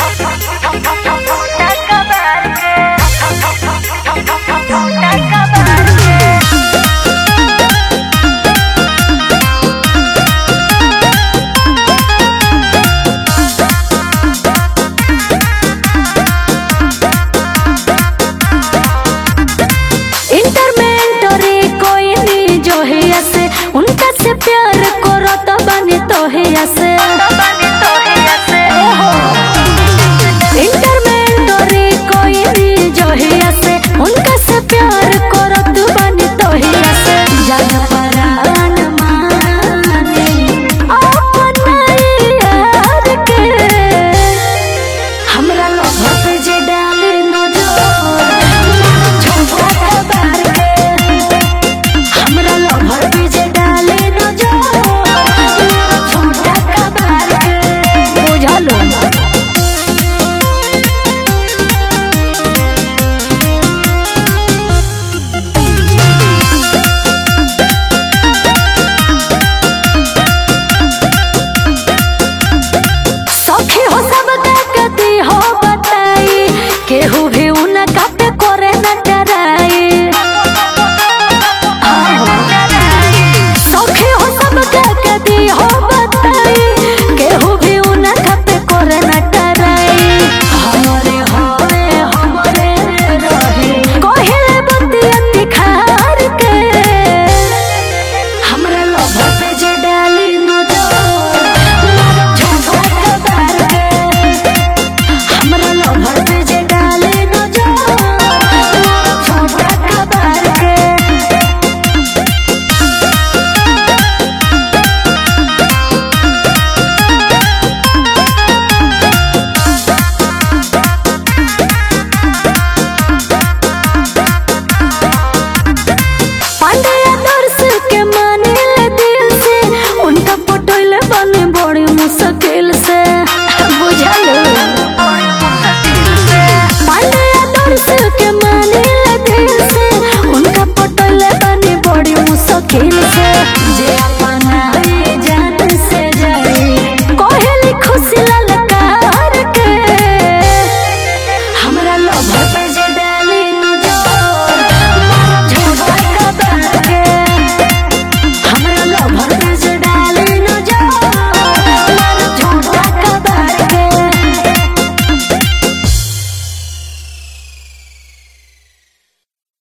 उनका से प्यार करो तो बने तो है ऐसे इंटरमेंटरी कोई नहीं जो है ऐसे उनका से प्यार करो तो बने तो है ऐसे जान परान माने अपना यार के हमरा लोग पे जे डाले नजर छोटा खबर के हमरा लोग पे जे डाले नजर छोटा खबर के बुझलो केहू भी उनका पे करे न डराए सौखे हो सब के दी हो बताई केहू भी उनका पे करे न डराए हमरे रहे कोहिले बतिया दिखार के हमरा लोभ पे जे डाली नजर छोटा खबर के हमरा लोभ पे जे मुश्किल से बुझलो के माने दिल से उनका पटल बने बड़ी मुश्किल से।